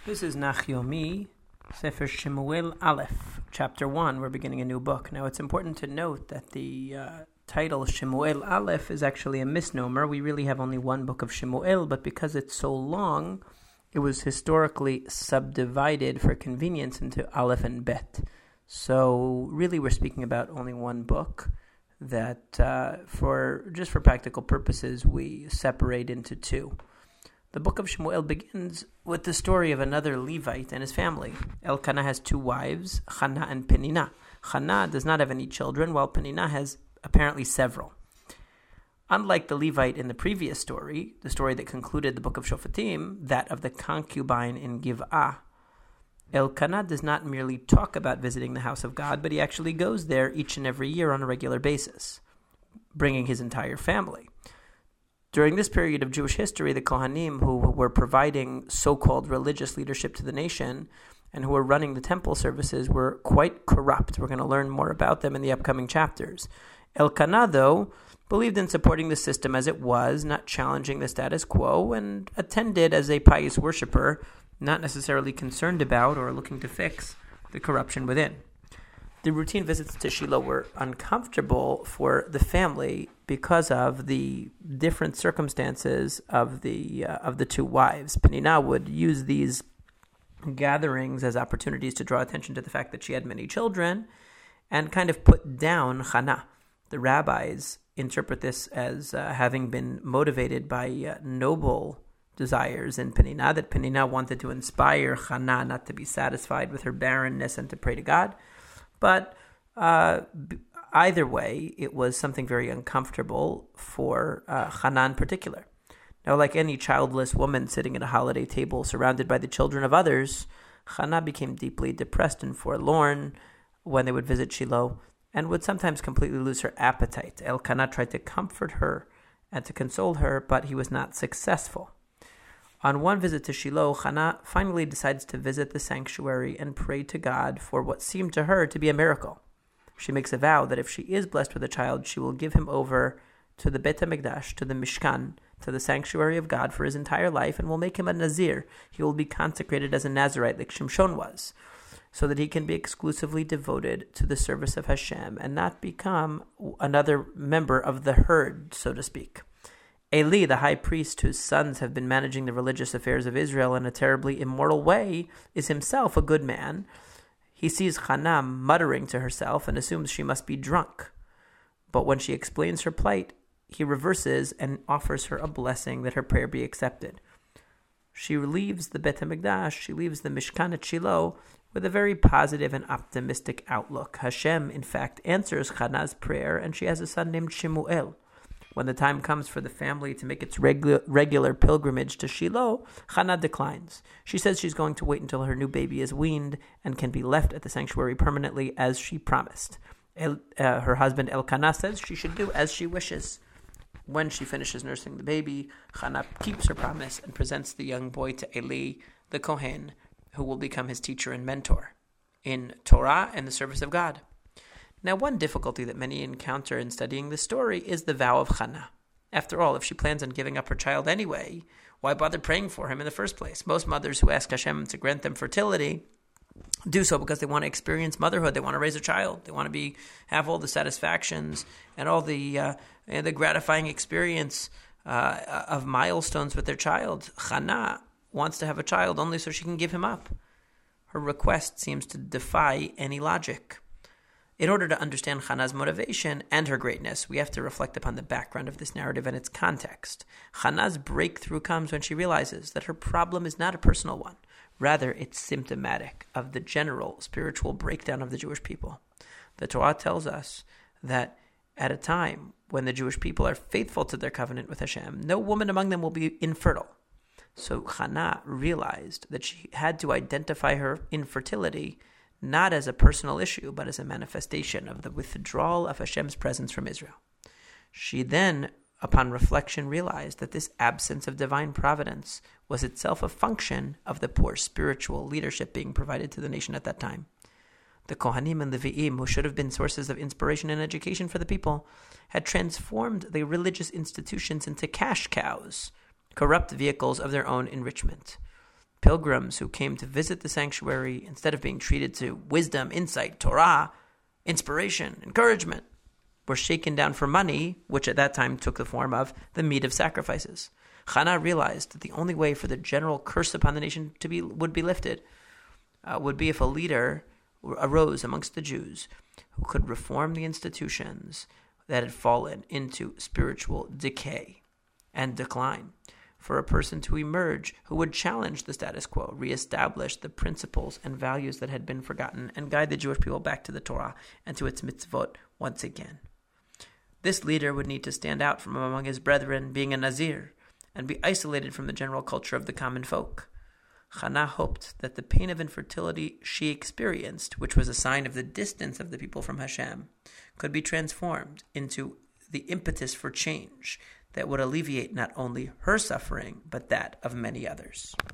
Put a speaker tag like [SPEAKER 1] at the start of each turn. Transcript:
[SPEAKER 1] This is Nachyomi, Sefer Shemuel Aleph, Chapter 1. We're beginning a new book. Now, it's important to note that the title Shemuel Aleph is actually a misnomer. We really have only one book of Shemuel, but because it's so long, it was historically subdivided for convenience into Aleph and Bet. So, really, we're speaking about only one book that, for practical purposes, we separate into two. The book of Shemuel begins with the story of another Levite and his family. Elkanah has two wives, Hannah and Penina. Hannah does not have any children, while Penina has apparently several. Unlike the Levite in the previous story, the story that concluded the book of Shoftim, that of the concubine in Giv'ah, Elkanah does not merely talk about visiting the house of God, but he actually goes there each and every year on a regular basis, bringing his entire family. During this period of Jewish history, the Kohanim, who were providing so-called religious leadership to the nation and who were running the temple services, were quite corrupt. We're going to learn more about them in the upcoming chapters. Elkanah, though, believed in supporting the system as it was, not challenging the status quo, and attended as a pious worshiper, not necessarily concerned about or looking to fix the corruption within. The routine visits to Shiloh were uncomfortable for the family because of the different circumstances of the two wives. Penina would use these gatherings as opportunities to draw attention to the fact that she had many children and kind of put down Hannah. The rabbis interpret this as having been motivated by noble desires in Penina, that Penina wanted to inspire Hannah not to be satisfied with her barrenness and to pray to God. But either way, it was something very uncomfortable for Hannah in particular. Now, like any childless woman sitting at a holiday table surrounded by the children of others, Hannah became deeply depressed and forlorn when they would visit Shiloh and would sometimes completely lose her appetite. Elkanah tried to comfort her and to console her, but he was not successful. On one visit to Shiloh, Hannah finally decides to visit the sanctuary and pray to God for what seemed to her to be a miracle. She makes a vow that if she is blessed with a child, she will give him over to the Beit HaMikdash, to the Mishkan, to the sanctuary of God for his entire life, and will make him a Nazir. He will be consecrated as a Nazirite like Shimshon was, so that he can be exclusively devoted to the service of Hashem and not become another member of the herd, so to speak. Eli, the high priest whose sons have been managing the religious affairs of Israel in a terribly immoral way, is himself a good man. He sees Hannah muttering to herself and assumes she must be drunk. But when she explains her plight, he reverses and offers her a blessing that her prayer be accepted. She leaves the Beit HaMikdash, she leaves the Mishkan at Shiloh with a very positive and optimistic outlook. Hashem, in fact, answers Hannah's prayer, and she has a son named Shemuel. When the time comes for the family to make its regular pilgrimage to Shiloh, Hannah declines. She says she's going to wait until her new baby is weaned and can be left at the sanctuary permanently as she promised. Her husband Elkanah says she should do as she wishes. When she finishes nursing the baby, Hannah keeps her promise and presents the young boy to Eli, the Kohen, who will become his teacher and mentor in Torah and the service of God. Now, one difficulty that many encounter in studying this story is the vow of Hannah. After all, if she plans on giving up her child anyway, why bother praying for him in the first place? Most mothers who ask Hashem to grant them fertility do so because they want to experience motherhood. They want to raise a child. They want to have all the satisfactions and all the gratifying experience of milestones with their child. Hannah wants to have a child only so she can give him up. Her request seems to defy any logic. In order to understand Hannah's motivation and her greatness, we have to reflect upon the background of this narrative and its context. Hannah's breakthrough comes when she realizes that her problem is not a personal one. Rather, it's symptomatic of the general spiritual breakdown of the Jewish people. The Torah tells us that at a time when the Jewish people are faithful to their covenant with Hashem, no woman among them will be infertile. So Hannah realized that she had to identify her infertility not as a personal issue, but as a manifestation of the withdrawal of Hashem's presence from Israel. She then, upon reflection, realized that this absence of divine providence was itself a function of the poor spiritual leadership being provided to the nation at that time. The Kohanim and Levi'im, who should have been sources of inspiration and education for the people, had transformed the religious institutions into cash cows, corrupt vehicles of their own enrichment. Pilgrims who came to visit the sanctuary, instead of being treated to wisdom, insight, Torah, inspiration, encouragement, were shaken down for money, which at that time took the form of the meat of sacrifices. Hannah realized that the only way for the general curse upon the nation would be lifted would be if a leader arose amongst the Jews who could reform the institutions that had fallen into spiritual decay and decline. For a person to emerge who would challenge the status quo, reestablish the principles and values that had been forgotten, and guide the Jewish people back to the Torah and to its mitzvot once again. This leader would need to stand out from among his brethren, being a Nazir, and be isolated from the general culture of the common folk. Hannah hoped that the pain of infertility she experienced, which was a sign of the distance of the people from Hashem, could be transformed into the impetus for change that would alleviate not only her suffering, but that of many others.